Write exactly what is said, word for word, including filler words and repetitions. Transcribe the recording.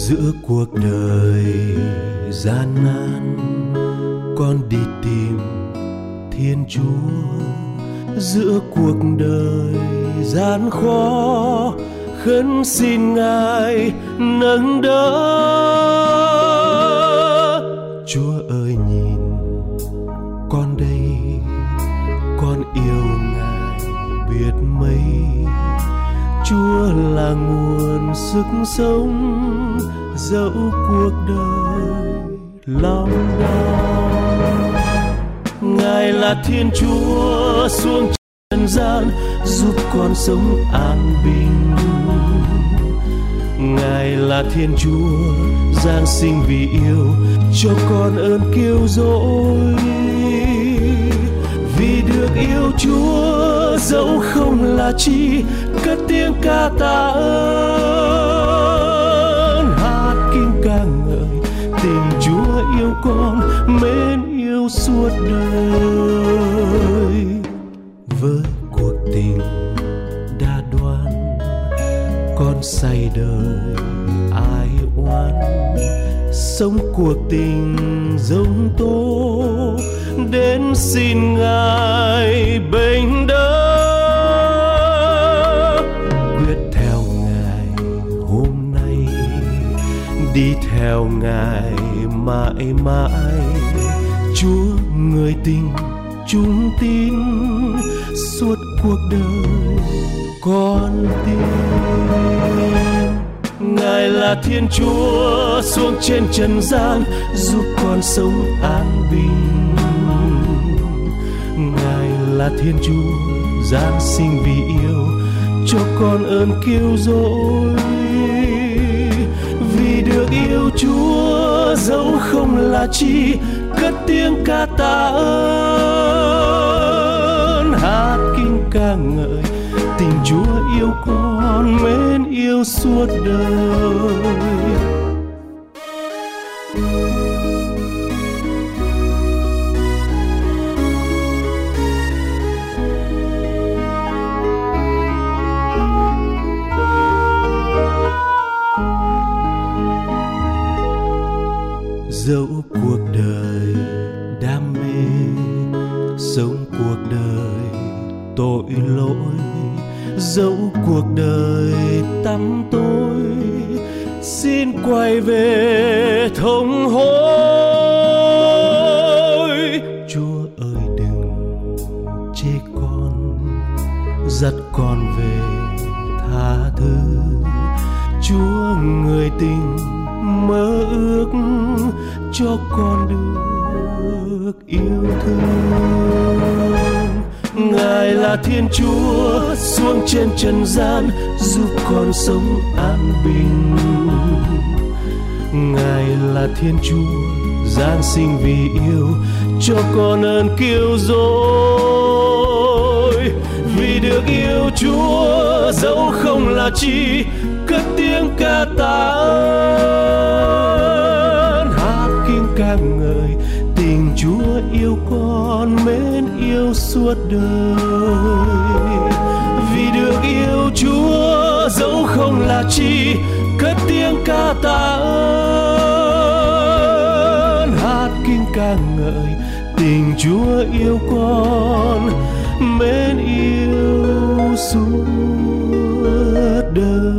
Giữa cuộc đời gian nan, con đi tìm Thiên Chúa. Giữa cuộc đời gian khó, khấn xin Ngài nâng đỡ. Chúa ơi nhìn con đây, con yêu Ngài biết mấy. Chúa là nguồn sức sống, dẫu cuộc đời long đong. Ngài là Thiên Chúa xuống trần gian, giúp con sống an bình. Ngài là Thiên Chúa giáng sinh vì yêu, cho con ơn kêu dỗi. Vì được yêu Chúa dẫu không là chi, cất tiếng ca tạ ơn. Hát kinh ca ngợi tình Chúa yêu con, mến yêu suốt đời. Với cuộc tình đa đoan, con say đời ai oán. Sống cuộc tình giống tố, đến xin Ngài bênh đỡ. Quyết theo Ngài hôm nay, đi theo Ngài mãi mãi. Chúa người tình chúng tin, suốt cuộc đời con tin. Ngài là Thiên Chúa xuống trên trần gian, giúp con sống an bình. Ngài là Thiên Chúa giáng sinh vì yêu, cho con ơn kêu dỗi. Vì được yêu Chúa dẫu không là chi, cất tiếng ca tạ ơn. Hát kinh ca ngợi tình Chúa yêu con, mến yêu suốt đời. Dẫu cuộc đời đam mê, sống cuộc đời tội lỗi. Dẫu cuộc đời tăm tối, xin quay về thống hối. Chúa ơi đừng chê con, dắt con về tha thứ. Chúa người tình mơ ước, cho con được yêu thương. Ngài là Thiên Chúa xuống trên trần gian, giúp con sống an bình. Ngài là Thiên Chúa giáng sinh vì yêu, cho con ơn kêu dỗi. Vì được yêu Chúa dẫu không là chi, cất tiếng ca tạ ơn. Hát kinh ca ngợi tình Chúa yêu con, mến yêu suốt đời. Vì được yêu Chúa dẫu không là chi, cất tiếng ca tạ ơn. Hát kinh ca ngợi tình Chúa yêu con, mến yêu suốt đời.